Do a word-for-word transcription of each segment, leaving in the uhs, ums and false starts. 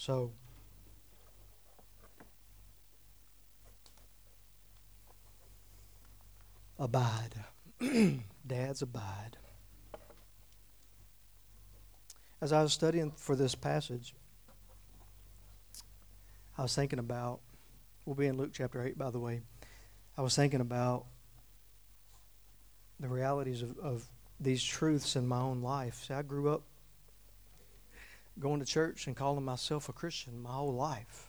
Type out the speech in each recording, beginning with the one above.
So, abide. Dads, abide. As I was studying for this passage, I was thinking about, we'll be in Luke chapter eight, by the way. I was thinking about the realities of, of these truths in my own life. See, I grew up going to church and calling myself a Christian my whole life.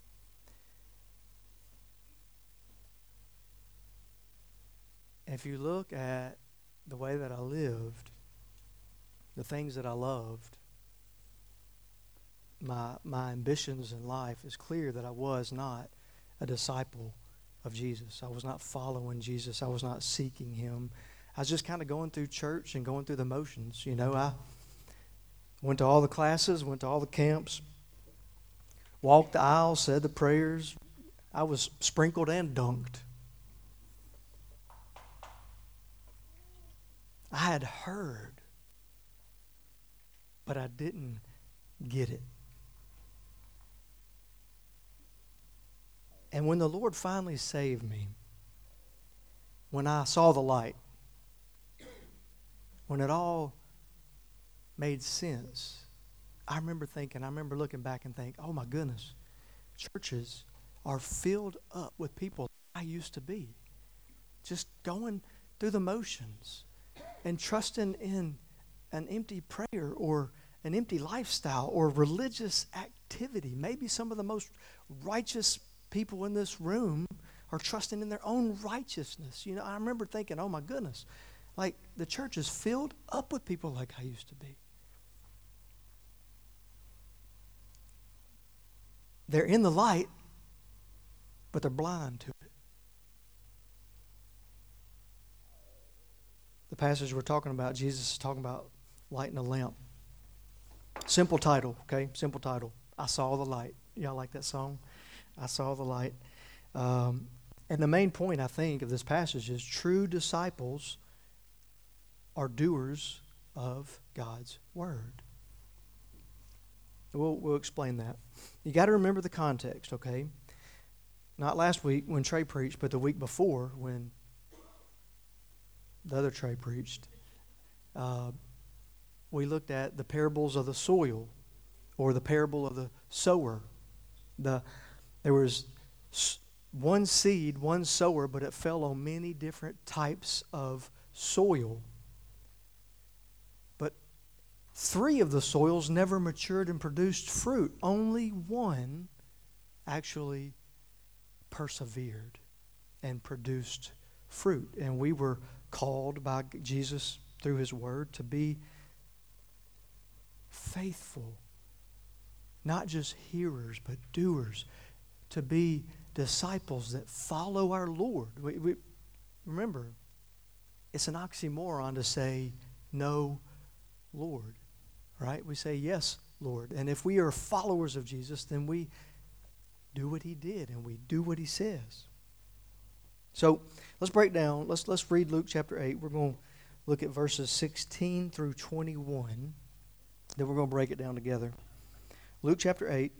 If you look at the way that I lived, the things that I loved, my my ambitions in life, it's clear that I was not a disciple of Jesus. I was not following Jesus. I was not seeking Him. I was just kind of going through church and going through the motions. You know, I went to all the classes, went to all the camps, walked the aisle, said the prayers. I was sprinkled and dunked. I had heard, but I didn't get it. And when the Lord finally saved me, when I saw the light, when it all made sense, I remember thinking, I remember looking back and thinking, oh my goodness, churches are filled up with people I used to be. Just going through the motions and trusting in an empty prayer or an empty lifestyle or religious activity. Maybe some of the most righteous people in this room are trusting in their own righteousness. You know, I remember thinking, oh my goodness, like the church is filled up with people like I used to be. They're in the light, but they're blind to it. The passage we're talking about, Jesus is talking about lighting a lamp. Simple title, okay? Simple title. I saw the light. Y'all like that song? I saw the light. Um, and the main point, I think, of this passage is true disciples are doers of God's word. We'll, we'll explain that. You got to remember the context, okay? Not last week when Trey preached, but the week before when the other Trey preached. Uh, we looked at the parables of the soil, or the parable of the sower. The there was one seed, one sower, but it fell on many different types of soil. But three of the soils never matured and produced fruit. Only one actually persevered and produced fruit. And we were called by Jesus through His Word to be faithful, not just hearers, but doers, to be disciples that follow our Lord. We, we remember, it's an oxymoron to say, no, Lord, right? We say, yes, Lord. And if we are followers of Jesus, then we do what He did and we do what He says. So let's break down. Let's let's read Luke chapter eight. We're going to look at verses sixteen through twenty-one. Then we're going to break it down together. Luke chapter eight,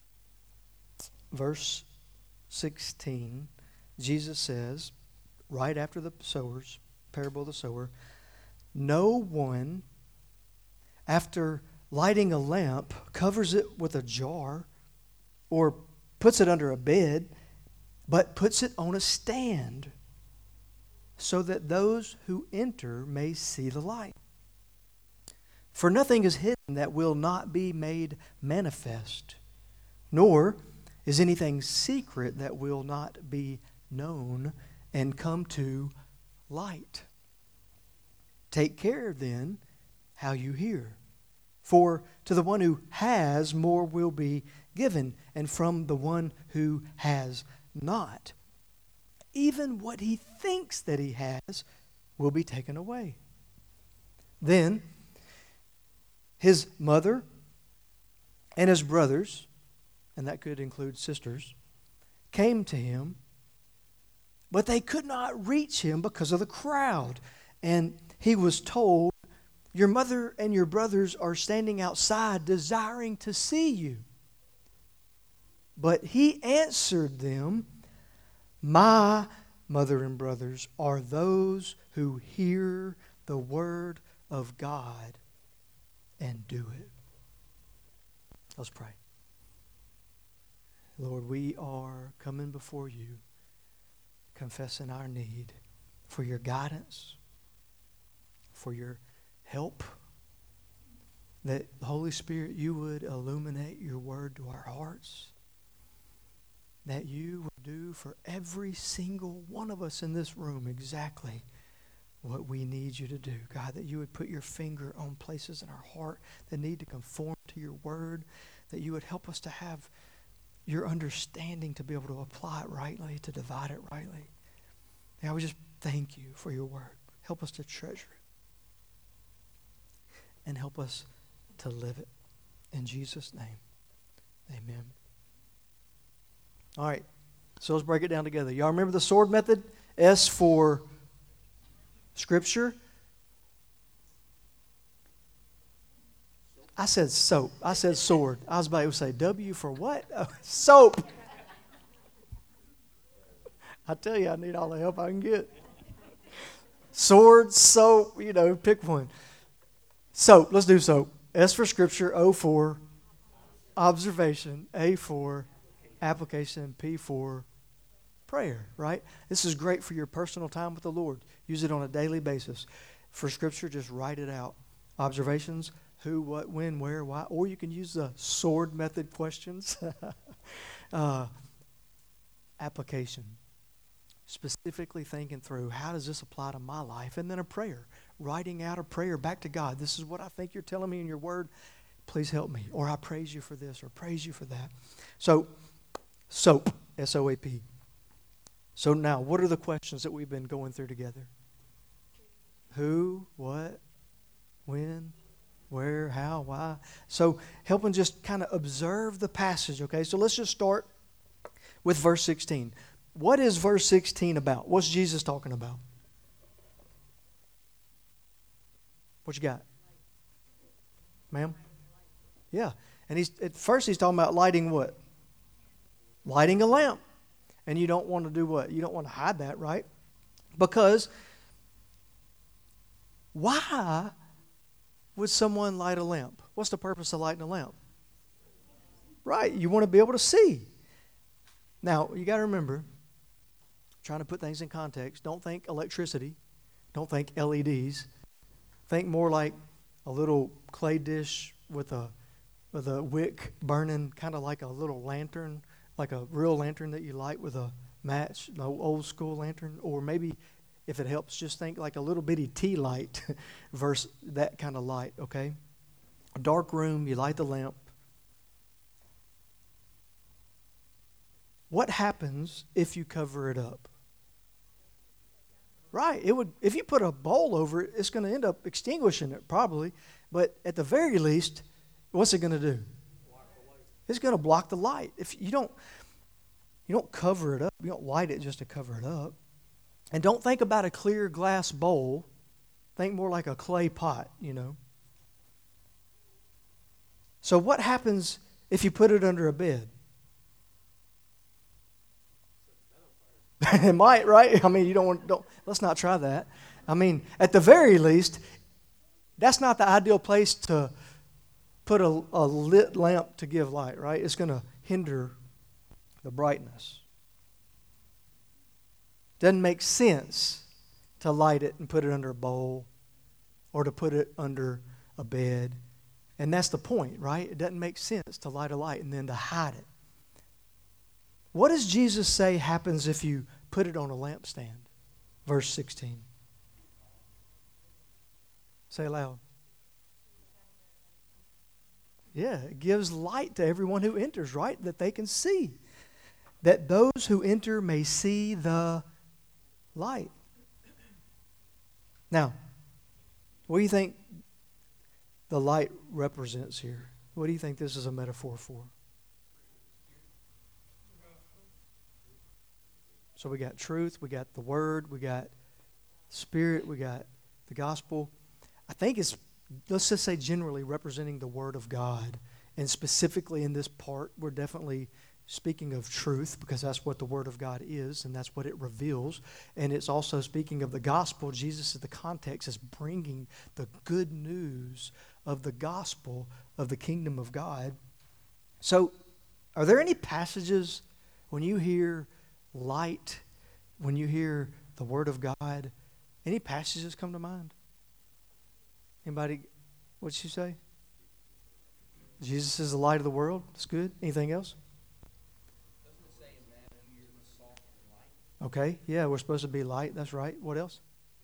verse sixteen. Jesus says, right after the sowers, parable of the sower, no one, after lighting a lamp, covers it with a jar or puts it under a bed, but puts it on a stand so that those who enter may see the light. For nothing is hidden that will not be made manifest, nor is anything secret that will not be known and come to light. Take care then how you hear. For to the one who has, more will be given, and from the one who has not, even what he thinks that he has will be taken away. Then his mother and his brothers, and that could include sisters, came to him, but they could not reach him because of the crowd. And he was told, your mother and your brothers are standing outside desiring to see you. But he answered them, my mother and brothers are those who hear the word of God and do it. Let's pray. Lord, we are coming before you, confessing our need for your guidance, for your help, that the Holy Spirit, you would illuminate your word to our hearts, that you would do for every single one of us in this room exactly what we need you to do. God, that you would put your finger on places in our heart that need to conform to your word, that you would help us to have your understanding to be able to apply it rightly, to divide it rightly. And I would just thank you for your word. Help us to treasure it. And help us to live it. In Jesus' name, amen. All right, so let's break it down together. Y'all remember the sword method? S for Scripture. I said soap. I said sword. I was about to say W for what? Oh, soap. I tell you, I need all the help I can get. Sword, soap, you know, pick one. Soap, let's do soap. S for Scripture, O for observation, A for application, P for prayer, right? This is great for your personal time with the Lord. Use it on a daily basis. For Scripture, just write it out. Observations, who, what, when, where, why. Or you can use the sword method questions. uh, application. Specifically thinking through, how does this apply to my life? And then a prayer. Writing out a prayer back to God. This is what I think you're telling me in your word. Please help me. Or I praise you for this or praise you for that. So, SOAP. S O A P. So now, what are the questions that we've been going through together? Who, what, when, where, how, why. So helping just kind of observe the passage, okay? So let's just start with verse sixteen. What is verse sixteen about? What's Jesus talking about? What you got? Ma'am? Yeah. And he's at first he's talking about lighting what? Lighting a lamp. And you don't want to do what? You don't want to hide that, right? Because why would someone light a lamp? What's the purpose of lighting a lamp? Right. You want to be able to see. Now, you got to remember, trying to put things in context, don't think electricity. Don't think L E Ds. Think more like a little clay dish with a with a wick burning, kind of like a little lantern, like a real lantern that you light with a match, no old school lantern. Or maybe, if it helps, just think like a little bitty tea light versus that kind of light, okay? A dark room, you light the lamp. What happens if you cover it up? Right. It would. If you put a bowl over it, it's going to end up extinguishing it probably. But at the very least, what's it going to do? It's going to block the light. If you don't, you don't cover it up. You don't light it just to cover it up. And don't think about a clear glass bowl. Think more like a clay pot, you know. So what happens if you put it under a bed? It might, right? I mean, you don't want, don't, let's not try that. I mean, at the very least, that's not the ideal place to put a, a lit lamp to give light, right? It's going to hinder the brightness. Doesn't make sense to light it and put it under a bowl or to put it under a bed. And that's the point, right? It doesn't make sense to light a light and then to hide it. What does Jesus say happens if you put it on a lampstand? Verse sixteen. Say it loud. Yeah, it gives light to everyone who enters, right? That they can see. That those who enter may see the light. Now, what do you think the light represents here? What do you think this is a metaphor for? So we got truth, we got the word, we got spirit, we got the gospel. I think it's, let's just say generally representing the word of God. And specifically in this part, we're definitely speaking of truth, because that's what the Word of God is, and that's what it reveals. And it's also speaking of the gospel. Jesus, in the context, is bringing the good news of the gospel of the kingdom of God. So, are there any passages when you hear light, when you hear the Word of God, any passages come to mind? Anybody, what'd she say? Jesus is the light of the world. That's good. Anything else? Doesn't it say in Matthew, you're the salt and light? Okay, yeah, we're supposed to be light. That's right. What else?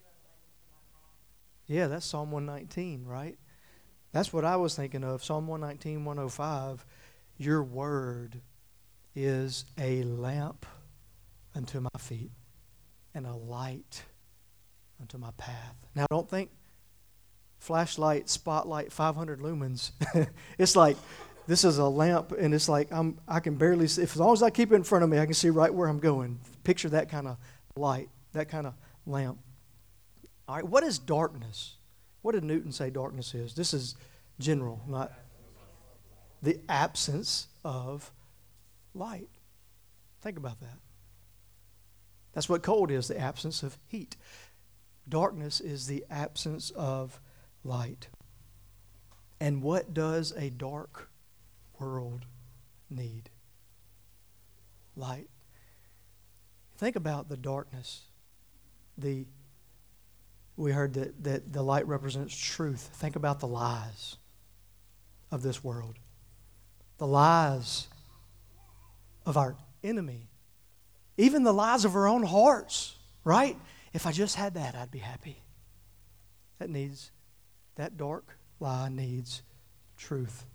Yeah, that's Psalm one nineteen, right? That's what I was thinking of. Psalm one nineteen, one oh five. Your word is a lamp unto my feet and a light unto my path. Now, don't think flashlight, spotlight, five hundred lumens. It's like, this is a lamp, and it's like I'm, I can barely see. If, as long as I keep it in front of me, I can see right where I'm going. Picture that kind of light, that kind of lamp. All right, what is darkness? What did Newton say darkness is? This is general, not the absence of light. Think about that. That's what cold is, the absence of heat. Darkness is the absence of light. And what does a dark world need? Light. Think about the darkness. The we heard that, that the light represents truth. Think about the lies of this world. The lies of our enemy. Even the lies of our own hearts, right? If I just had that, I'd be happy. That needs, that dark lie needs truth.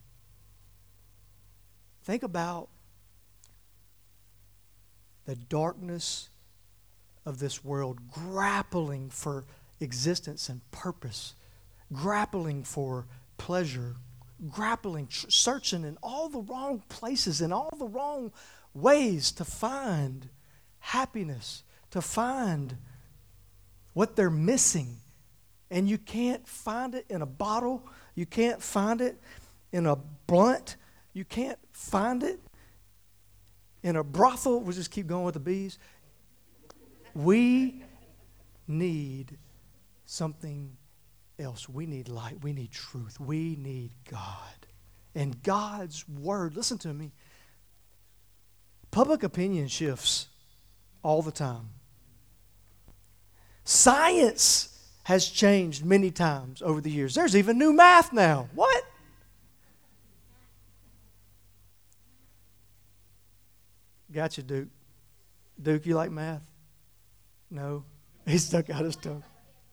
Think about the darkness of this world grappling for existence and purpose, grappling for pleasure, grappling, tr- searching in all the wrong places, in all the wrong ways to find happiness, to find what they're missing. And you can't find it in a bottle. You can't find it in a blunt. You can't find it in a brothel. We'll just keep going with the bees. We need something else. We need light. We need truth. We need God. And God's word, listen to me, public opinion shifts all the time. Science has changed many times over the years. There's even new math now. What? Gotcha, Duke. Duke, you like math? No? He stuck out his tongue.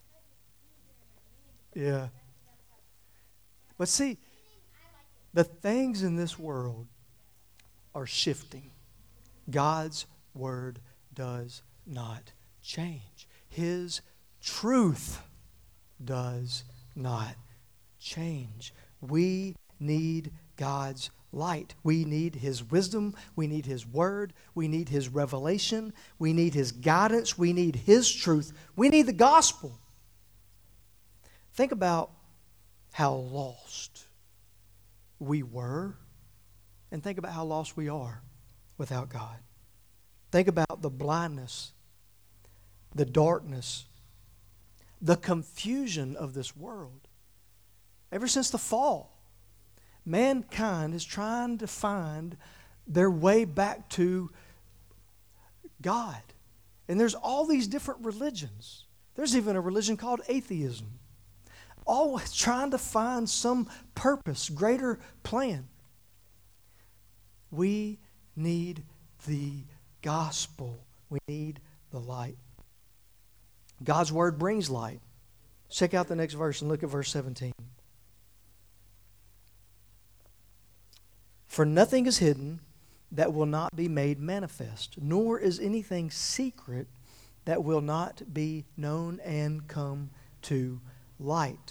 Yeah. But see, the things in this world are shifting. God's word does not change. His truth does not change. We need God's light. We need His wisdom. We need His word. We need His revelation. We need His guidance. We need His truth. We need the gospel. Think about how lost we were, and think about how lost we are without God. Think about the blindness, the darkness, the confusion of this world. Ever since the fall, mankind is trying to find their way back to God. And there's all these different religions. There's even a religion called atheism. Always trying to find some purpose, greater plan. We need the gospel. We need the light. God's word brings light. Check out the next verse and look at verse seventeen. For nothing is hidden that will not be made manifest, nor is anything secret that will not be known and come to light.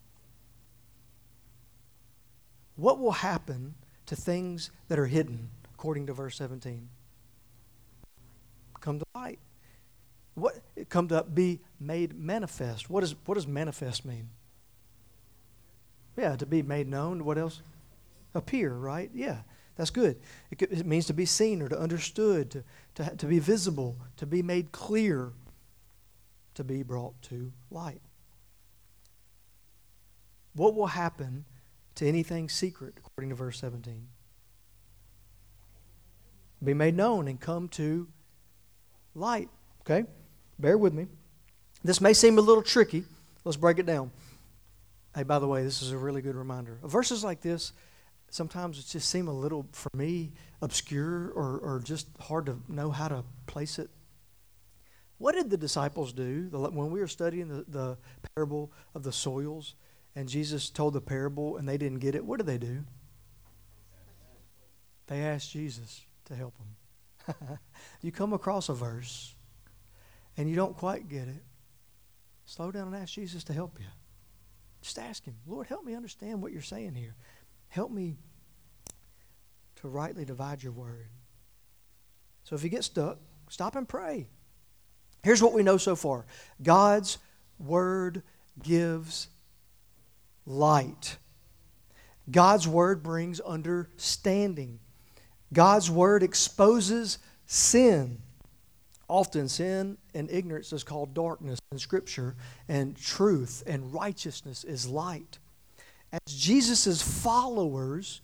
What will happen to things that are hidden, according to verse seventeen? Come to light. What come to be made manifest? What is what does manifest mean? Yeah, to be made known. What else? Appear, right? Yeah. That's good. It, could, it means to be seen or to understood, to, to, to be visible, to be made clear, to be brought to light. What will happen to anything secret, according to verse seventeen? Be made known and come to light. Okay? Bear with me. This may seem a little tricky. Let's break it down. Hey, by the way, this is a really good reminder. Verses like this, sometimes it just seem a little, for me, obscure or, or just hard to know how to place it. What did the disciples do when we were studying the, the parable of the soils and Jesus told the parable and they didn't get it? What did they do? They asked Jesus to help them. You come across a verse and you don't quite get it, slow down and ask Jesus to help you. Just ask him, Lord, help me understand what you're saying here. Help me to rightly divide your word. So if you get stuck, stop and pray. Here's what we know so far. God's word gives light. God's word brings understanding. God's word exposes sin. Often sin and ignorance is called darkness in Scripture, and truth and righteousness is light. As Jesus' followers,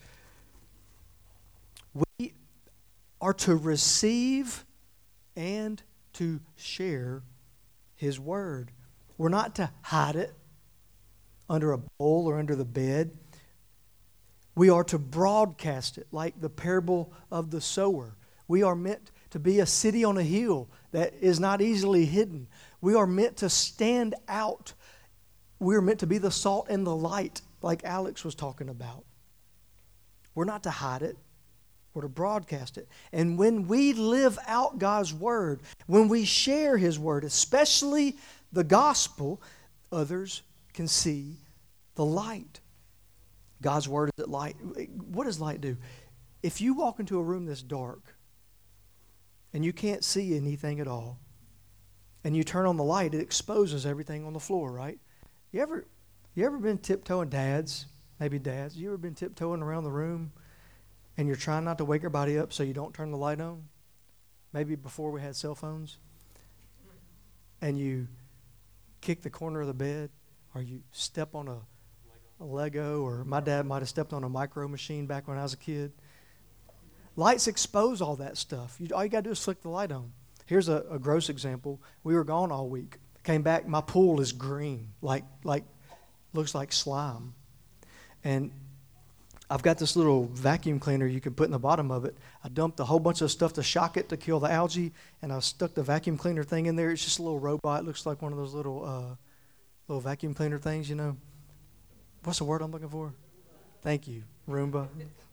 we are to receive and to share His word. We're not to hide it under a bowl or under the bed. We are to broadcast it like the parable of the sower. We are meant to be a city on a hill that is not easily hidden. We are meant to stand out. We are meant to be the salt and the light, like Alex was talking about. We're not to hide it. We're to broadcast it. And when we live out God's word, when we share His word, especially the gospel, others can see the light. God's word is light. What does light do? If you walk into a room that's dark and you can't see anything at all, and you turn on the light, it exposes everything on the floor, right? You ever, you ever been tiptoeing, dads, maybe dads, you ever been tiptoeing around the room and you're trying not to wake everybody up so you don't turn the light on? Maybe before we had cell phones. And you kick the corner of the bed, or you step on a a Lego, or my dad might have stepped on a micro machine back when I was a kid. Lights expose all that stuff. You, all you got to do is flick the light on. Here's a, a gross example. We were gone all week. Came back, my pool is green, like like looks like slime. And I've got this little vacuum cleaner you can put in the bottom of it. I dumped a whole bunch of stuff to shock it to kill the algae, and I stuck the vacuum cleaner thing in there. It's just a little robot. It looks like one of those little uh, little vacuum cleaner things, you know. What's the word I'm looking for? Thank you, Roomba.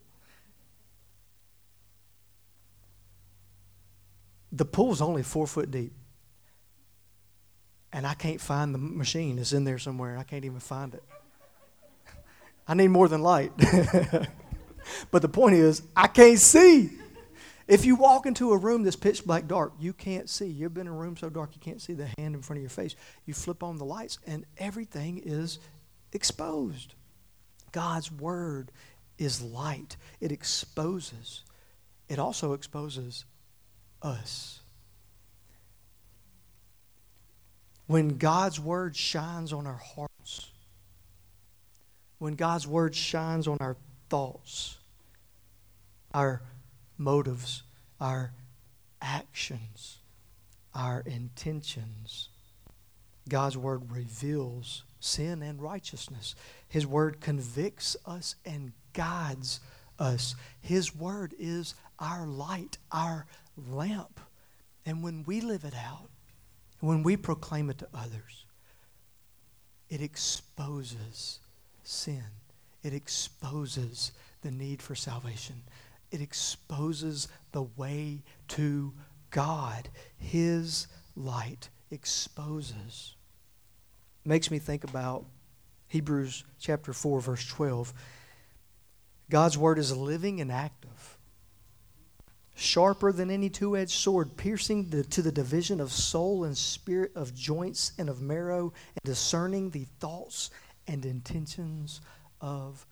The pool's only four foot deep. And I can't find the machine. It's in there somewhere. I can't even find it. I need more than light. But the point is, I can't see. If you walk into a room that's pitch black dark, you can't see. You've been in a room so dark you can't see the hand in front of your face. You flip on the lights and everything is exposed. God's word is light. It exposes. It also exposes us. When God's word shines on our hearts, when God's word shines on our thoughts, our motives, our actions, our intentions, God's word reveals sin and righteousness. His word convicts us and guides us. His word is our light, our lamp. And when we live it out, when we proclaim it to others, it exposes sin. It exposes the need for salvation. It exposes the way to God. His light exposes. Makes me think about Hebrews chapter four, verse twelve. God's word is living and active, sharper than any two-edged sword, piercing the, to the division of soul and spirit, of joints and of marrow, and discerning the thoughts and intentions of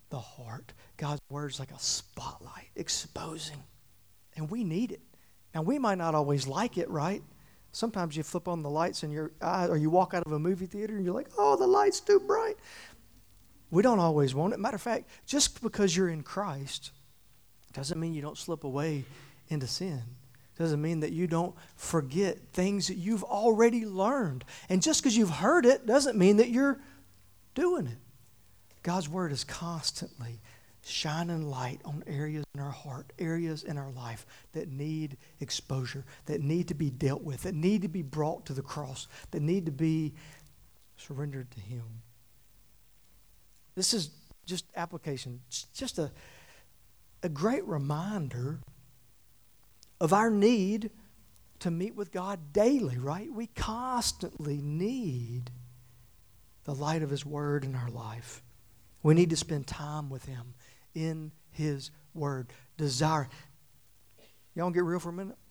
the heart. God's word is like a spotlight, exposing. And we need it. Now, we might not always like it, right? Sometimes you flip on the lights in your eye, or you walk out of a movie theater and you're like, oh, the light's too bright. We don't always want it. Matter of fact, just because you're in Christ doesn't mean you don't slip away into sin. Doesn't mean that you don't forget things that you've already learned. And just because you've heard it doesn't mean that you're doing it. God's word is constantly shining light on areas in our heart, areas in our life that need exposure, that need to be dealt with, that need to be brought to the cross, that need to be surrendered to Him. This is just application, just a, a great reminder of our need to meet with God daily, right? We constantly need the light of His word in our life. We need to spend time with Him in His word. Desire. Y'all want to get real for a minute?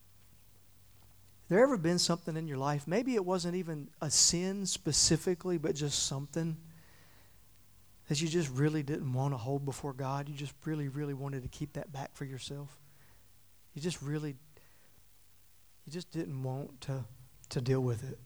There ever been something in your life, maybe it wasn't even a sin specifically, but just something that you just really didn't want to hold before God? You just really, really wanted to keep that back for yourself? You just really, you just didn't want to, to deal with it.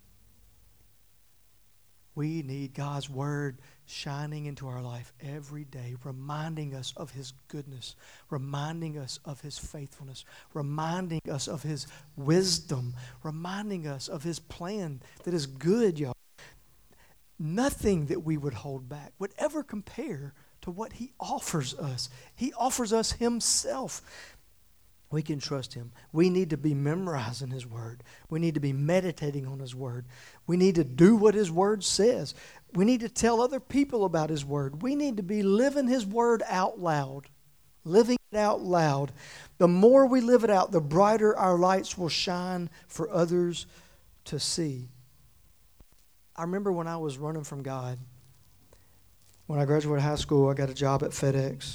We need God's word shining into our life every day, reminding us of His goodness, reminding us of His faithfulness, reminding us of His wisdom, reminding us of His plan that is good, y'all. Nothing that we would hold back would ever compare to what He offers us. He offers us Himself. We can trust Him. We need to be memorizing His word. We need to be meditating on His word. We need to do what His word says. We need to tell other people about His word. We need to be living His word out loud. Living it out loud. The more we live it out, the brighter our lights will shine for others to see. I remember when I was running from God. When I graduated high school, I got a job at FedEx.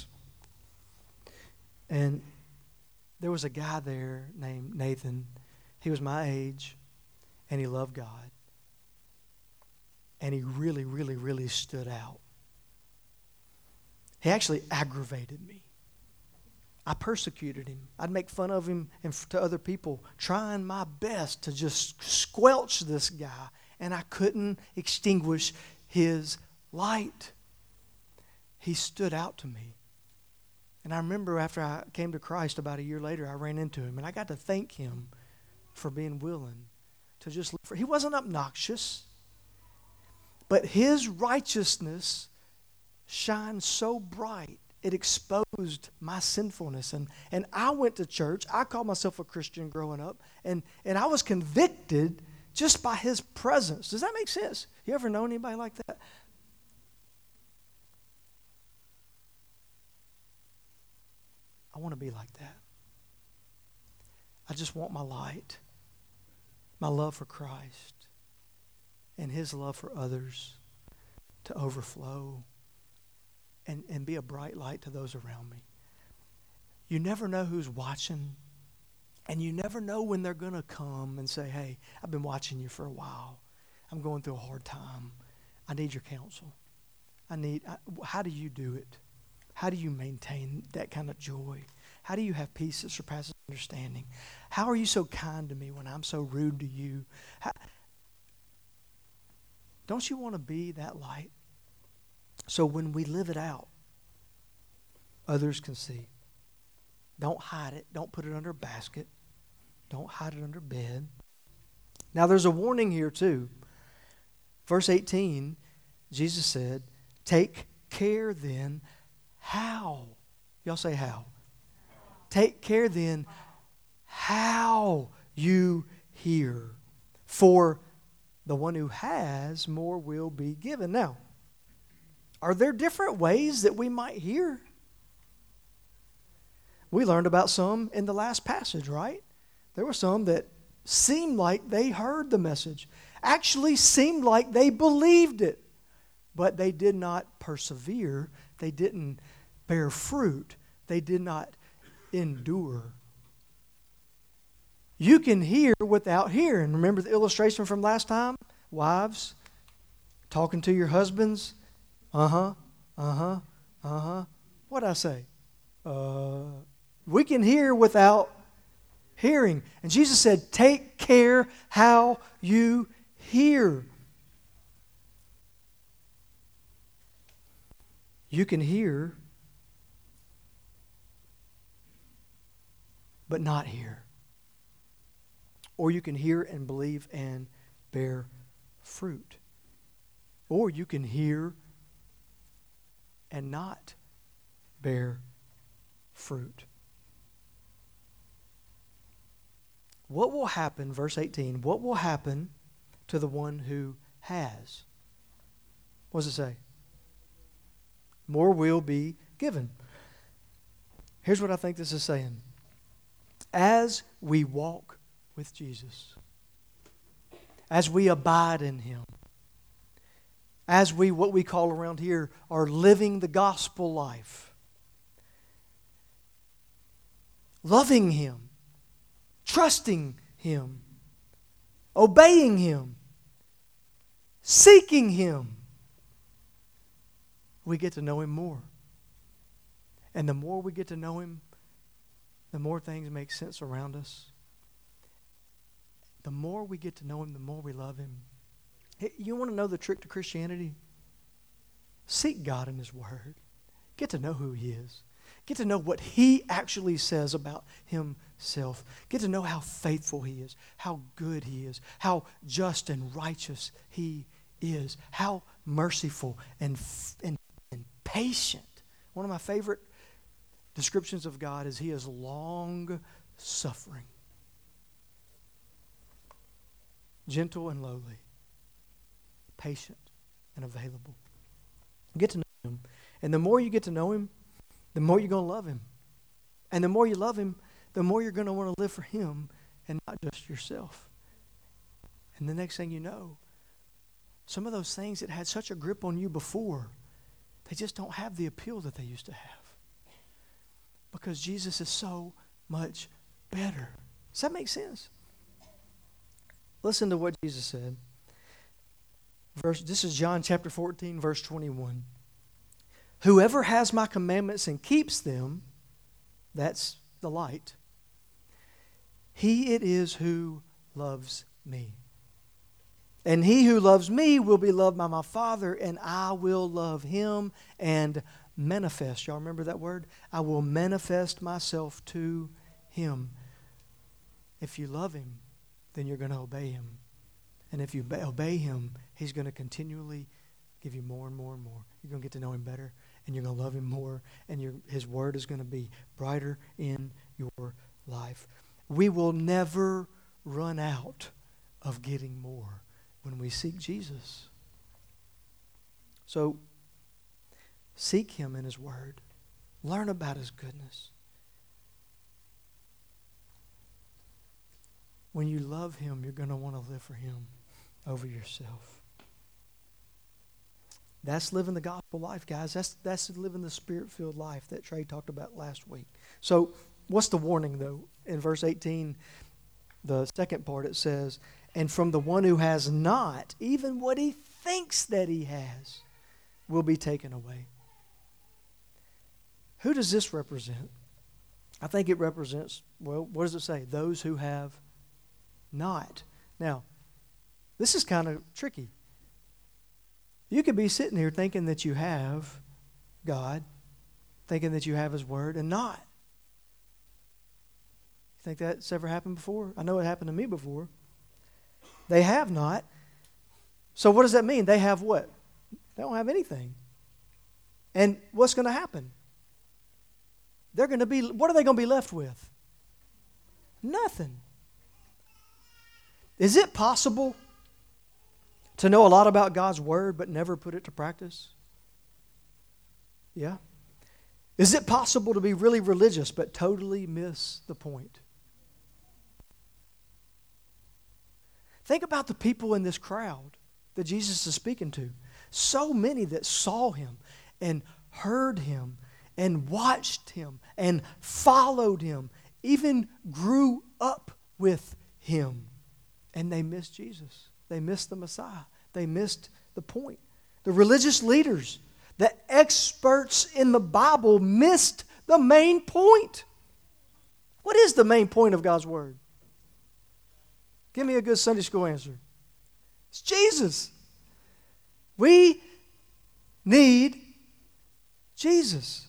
And there was a guy there named Nathan. He was my age, and he loved God. And he really, really, really stood out. He actually aggravated me. I persecuted him. I'd make fun of him and to other people, trying my best to just squelch this guy, and I couldn't extinguish his light. He stood out to me. And I remember after I came to Christ about a year later, I ran into him, and I got to thank him for being willing to just live for. He wasn't obnoxious, but his righteousness shined so bright, it exposed my sinfulness. And, and I went to church. I called myself a Christian growing up, and, and I was convicted just by his presence. Does that make sense? You ever know anybody like that? I want to be like that. I just want my light, my love for Christ, and His love for others to overflow and, and be a bright light to those around me. You never know who's watching, and you never know when they're going to come and say, hey, I've been watching you for a while. I'm going through a hard time. I need your counsel. I need, I, how do you do it? How do you maintain that kind of joy? How do you have peace that surpasses understanding? How are you so kind to me when I'm so rude to you? How, don't you want to be that light? So when we live it out, others can see. Don't hide it. Don't put it under a basket. Don't hide it under bed. Now there's a warning here too. Verse eighteen, Jesus said, take care then how. Y'all say how. Take care then how you hear. For the one who has, more will be given. Now, are there different ways that we might hear? We learned about some in the last passage, right? There were some that seemed like they heard the message, actually seemed like they believed it, but they did not persevere. They didn't bear fruit. They did not endure. You can hear without hearing. Remember the illustration from last time? Wives, talking to your husbands. Uh-huh, uh-huh. Uh-huh. What'd I say? Uh, we can hear without hearing. And Jesus said, take care how you hear. You can hear, but not hear. Or you can hear and believe and bear fruit. Or you can hear and not bear fruit. What will happen, verse eighteen, what will happen to the one who has? What does it say? More will be given. Here's what I think this is saying. As we walk with Jesus, as we abide in Him, as we, what we call around here, are living the gospel life, loving Him, trusting Him, obeying Him, seeking Him, we get to know Him more. And the more we get to know Him, the more things make sense around us. The more we get to know Him, the more we love Him. Hey, you want to know the trick to Christianity? Seek God in His Word. Get to know who He is. Get to know what He actually says about Himself. Get to know how faithful He is, how good He is, how just and righteous He is, how merciful and, and, and patient. One of my favorite descriptions of God is He is long-suffering, gentle and lowly, patient and available. Get to know Him. And the more you get to know Him, the more you're going to love Him. And the more you love Him, the more you're going to want to live for Him and not just yourself. And the next thing you know, some of those things that had such a grip on you before, they just don't have the appeal that they used to have. Because Jesus is so much better. Does that make sense? Listen to what Jesus said. Verse, this is John chapter fourteen, verse twenty-one. Whoever has my commandments and keeps them, that's the light, he it is who loves me. And he who loves me will be loved by my Father, and I will love him and manifest. Y'all remember that word? I will manifest myself to him. If you love Him, then you're going to obey Him. And if you obey Him, He's going to continually give you more and more and more. You're going to get to know Him better, and you're going to love Him more, and your, His Word is going to be brighter in your life. We will never run out of getting more when we seek Jesus. So, seek Him in His Word. Learn about His goodness. When you love Him, you're going to want to live for Him over yourself. That's living the gospel life, guys. That's, that's living the Spirit-filled life that Trey talked about last week. So, what's the warning, though? In verse eighteen, the second part, it says, and from the one who has not, even what he thinks that he has, will be taken away. Who does this represent? I think it represents, well, what does it say? Those who have not. Now, this is kind of tricky. You could be sitting here thinking that you have God, thinking that you have His Word, and not. You think that's ever happened before? I know it happened to me before. They have not. So what does that mean? They have what? They don't have anything. And what's going to happen? They're going to be, what are they going to be left with? Nothing. Is it possible to know a lot about God's Word but never put it to practice? Yeah. Is it possible to be really religious but totally miss the point? Think about the people in this crowd that Jesus is speaking to. So many that saw Him and heard Him and watched Him and followed Him, even grew up with Him. And they missed Jesus. They missed the Messiah. They missed the point. The religious leaders, The experts in the Bible missed the main point. What is the main point of God's Word? Give me a good Sunday school answer. It's Jesus. We need Jesus.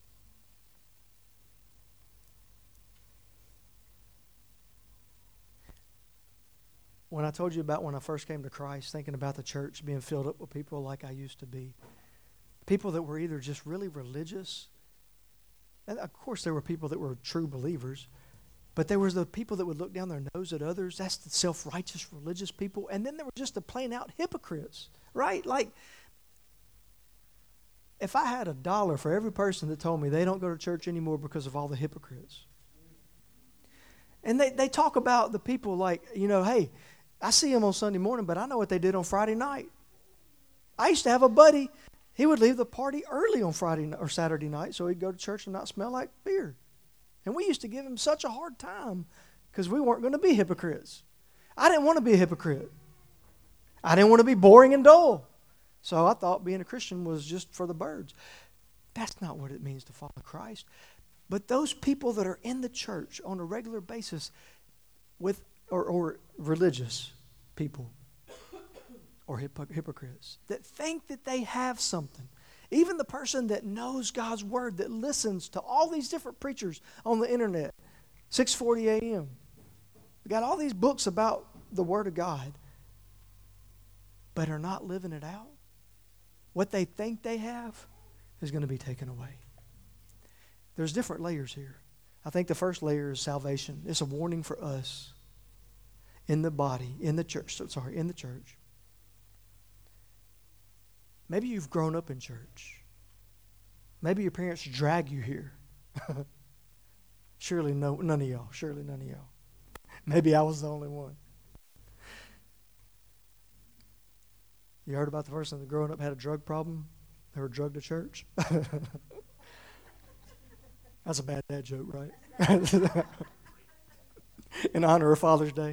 When I told you about when I first came to Christ, thinking about the church being filled up with people like I used to be, people that were either just really religious, and of course there were people that were true believers, but there was the people that would look down their nose at others. That's the self-righteous religious people. And then there were just the plain out hypocrites, right? Like, if I had a dollar for every person that told me they don't go to church anymore because of all the hypocrites. And they, they talk about the people like, you know, hey, I see them on Sunday morning, but I know what they did on Friday night. I used to have a buddy. He would leave the party early on Friday or Saturday night so he'd go to church and not smell like beer. And we used to give him such a hard time because we weren't going to be hypocrites. I didn't want to be a hypocrite. I didn't want to be boring and dull. So I thought being a Christian was just for the birds. That's not what it means to follow Christ. But those people that are in the church on a regular basis with or, or religious people or hypo- hypocrites that think that they have something. Even the person that knows God's Word, that listens to all these different preachers on the internet, six forty a.m. We got all these books about the Word of God, but are not living it out. What they think they have is going to be taken away. There's different layers here. I think the first layer is salvation. It's a warning for us in the body, in the church. So, sorry, in the church. Maybe you've grown up in church. Maybe your parents drag you here. Surely no, none of y'all. Surely none of y'all. Maybe I was the only one. You heard about the person that growing up had a drug problem? They were drugged to church? That's a bad dad joke, right? In honor of Father's Day.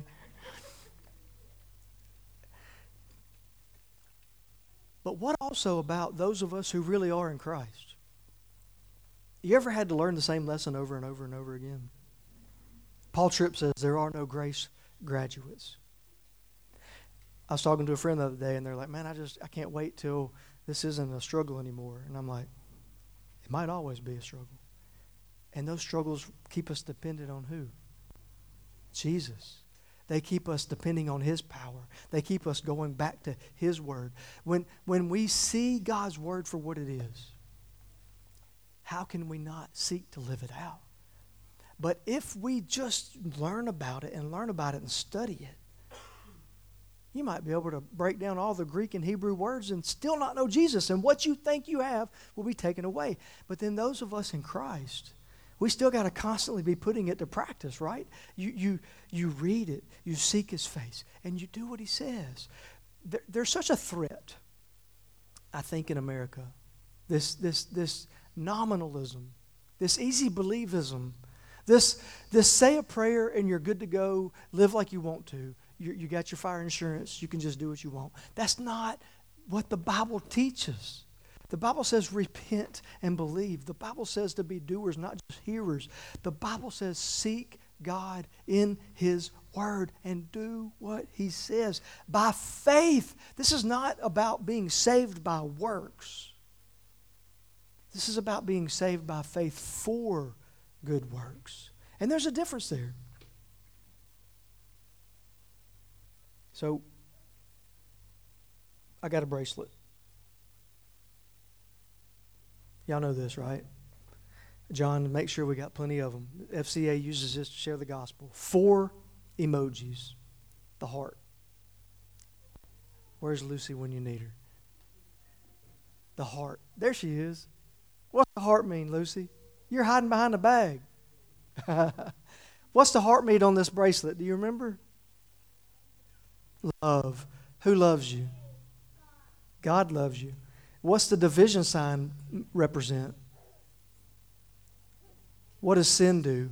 But what also about those of us who really are in Christ? You ever had to learn the same lesson over and over and over again? Paul Tripp says there are no grace graduates. I was talking to a friend the other day, and they're like, man, I just, I can't wait till this isn't a struggle anymore. And I'm like, it might always be a struggle. And those struggles keep us dependent on who? Jesus. They keep us depending on His power. They keep us going back to His Word. When, when we see God's Word for what it is, how can we not seek to live it out? But if we just learn about it and learn about it and study it, you might be able to break down all the Greek and Hebrew words and still not know Jesus. And what you think you have will be taken away. But then those of us in Christ, we still got to constantly be putting it to practice, right? You you you read it, you seek His face, and you do what He says. There, there's such a threat, I think, in America. This this this nominalism, this easy believism, this this say a prayer and you're good to go, live like you want to. You you got your fire insurance, you can just do what you want. That's not what the Bible teaches. The Bible says repent and believe. The Bible says to be doers, not just hearers. The Bible says seek God in His Word and do what He says. By faith. This is not about being saved by works. This is about being saved by faith for good works. And there's a difference there. So, I got a bracelet. Y'all know this, right? John, make sure we got plenty of them. F C A uses this to share the gospel. Four emojis. The heart. Where's Lucy when you need her? The heart. There she is. What's the heart mean, Lucy? You're hiding behind a bag. What's the heart mean on this bracelet? Do you remember? Love. Who loves you? God loves you. What's the division sign represent? What does sin do?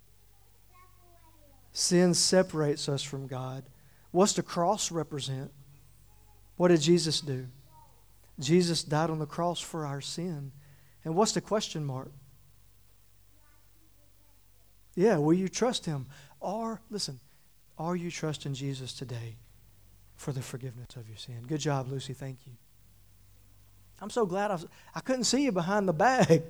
Sin separates us from God. What's the cross represent? What did Jesus do? Jesus died on the cross for our sin. And what's the question mark? Yeah, will you trust Him? Or, listen, are you trusting Jesus today for the forgiveness of your sin? Good job, Lucy. Thank you. I'm so glad I, was, I couldn't see you behind the bag.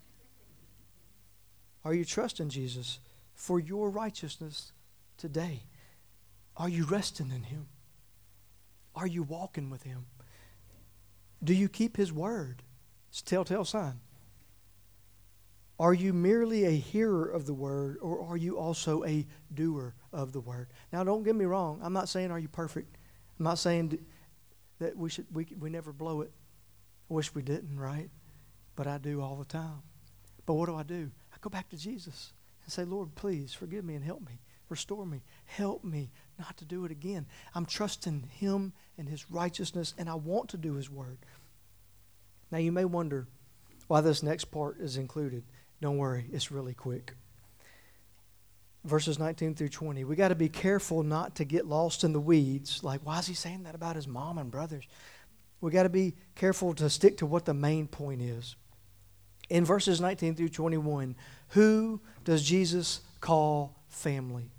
Are you trusting Jesus for your righteousness today? Are you resting in Him? Are you walking with Him? Do you keep His word? It's a telltale sign. Are you merely a hearer of the word, or are you also a doer of the word? Now, don't get me wrong. I'm not saying are you perfect. I'm not saying that we should we we never blow it. I wish we didn't, right? But I do all the time. But what do I do? I go back to Jesus and say, Lord, please forgive me and help me. Restore me. Help me not to do it again. I'm trusting Him and His righteousness, and I want to do His word. Now, you may wonder why this next part is included. Don't worry, it's really quick. Verses nineteen through twenty. We got to be careful not to get lost in the weeds. Like, why is he saying that about his mom and brothers? We got to be careful to stick to what the main point is. In verses nineteen through twenty-one, who does Jesus call family?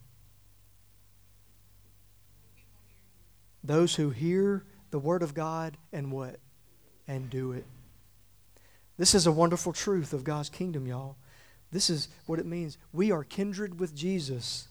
Those who hear the word of God and what? And do it. This is a wonderful truth of God's kingdom, y'all. This is what it means. We are kindred with Jesus.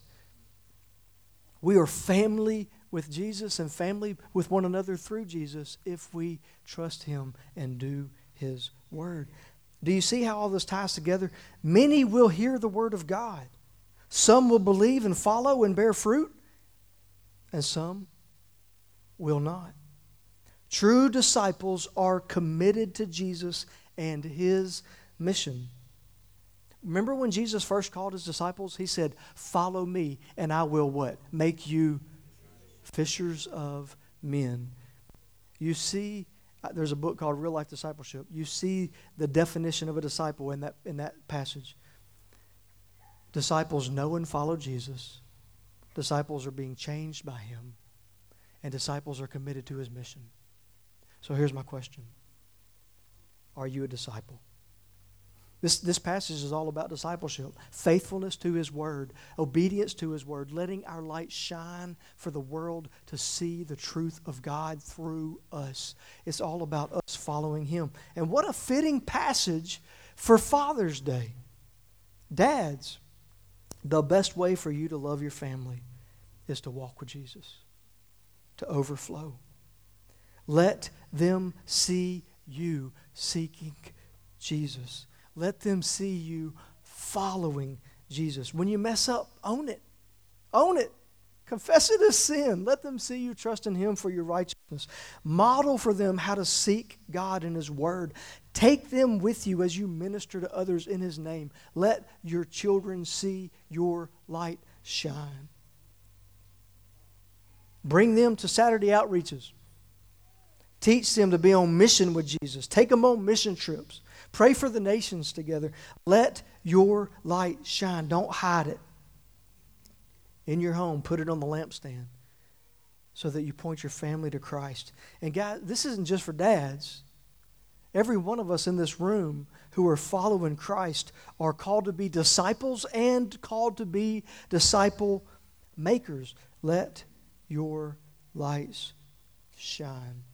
We are family with Jesus and family with one another through Jesus if we trust Him and do His word. Do you see how all this ties together? Many will hear the word of God. Some will believe and follow and bear fruit, and some will not. True disciples are committed to Jesus and His mission. Remember when Jesus first called His disciples? He said, follow me and I will what? Make you fishers of men. You see, there's a book called Real Life Discipleship. You see the definition of a disciple in that, in that passage. Disciples know and follow Jesus. Disciples are being changed by Him. And disciples are committed to His mission. So here's my question. Are you a disciple? This, this passage is all about discipleship. Faithfulness to His word. Obedience to His word. Letting our light shine for the world to see the truth of God through us. It's all about us following Him. And what a fitting passage for Father's Day. Dads, the best way for you to love your family is to walk with Jesus. To overflow. Let them see you seeking Jesus. Let them see you following Jesus. When you mess up, own it. Own it. Confess it as sin. Let them see you trusting Him for your righteousness. Model for them how to seek God in His word. Take them with you as you minister to others in His name. Let your children see your light shine. Bring them to Saturday outreaches. Teach them to be on mission with Jesus. Take them on mission trips. Pray for the nations together. Let your light shine. Don't hide it. In your home, put it on the lampstand so that you point your family to Christ. And guys, this isn't just for dads. Every one of us in this room who are following Christ are called to be disciples and called to be disciple makers. Let your lights shine.